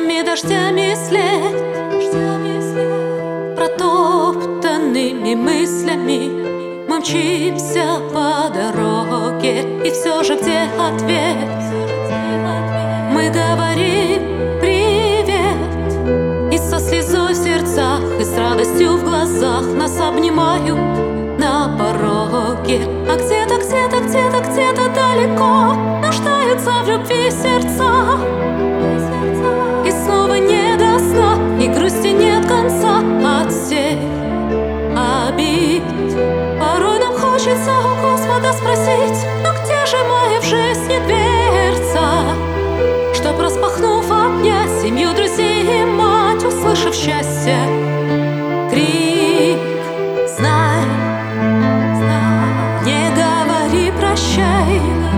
свежими дождями след, протоптанными мыслями мы мчимся по дороге, и все же где ответ? Мы говорим привет, и со слезой в сердцах, и с радостью в глазах нас обнимают на пороге. А где-то, где-то, где-то, где-то далеко нуждаются в любви сердца. И снова не до сна, и грусти нет конца от всех обид. Порой нам хочется у Господа спросить: ну где же моя в жизни дверца? Чтоб, распахнув, обнять семью, друзей и мать, услышав счастье, крик: знай, не говори прощай.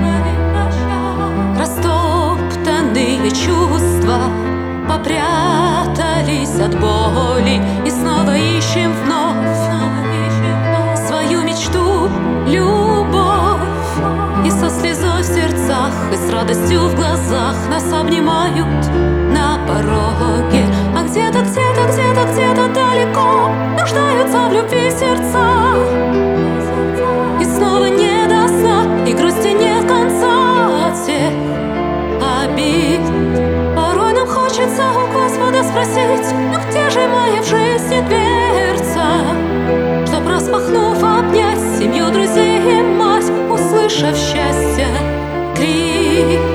Растоптанные чувства попрятались от боли, и снова ищем вновь свою мечту, любовь. И со слезой в сердцах, и с радостью в глазах нас обнимают на пороге. А где-то, где-то, где-то, где-то далеко нуждаются в любви сердца. И снова не до сна, и грусти нет конца от всех обид. Порой нам хочется у Господа спросить: ну где же моя в жизни дверца? Чтоб, распахнув, обнять семью, друзей и мать, услышав счастье, крик.